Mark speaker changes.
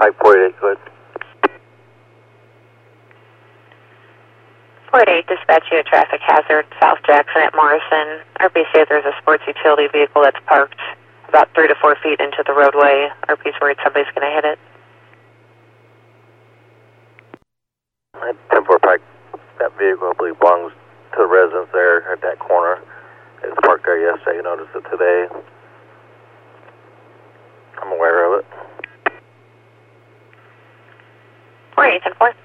Speaker 1: Pike 48, good.
Speaker 2: 48, dispatch you a traffic hazard, South Jackson at Morrison. RPC, there's a sports utility vehicle that's parked about 3 to 4 feet into the roadway. RPC's worried somebody's going to hit it.
Speaker 1: 10-4 Pike, that vehicle, I believe, belongs to the residents there at that corner. It was parked there yesterday. You noticed it today. I'm aware of it.
Speaker 2: 48, 10-4.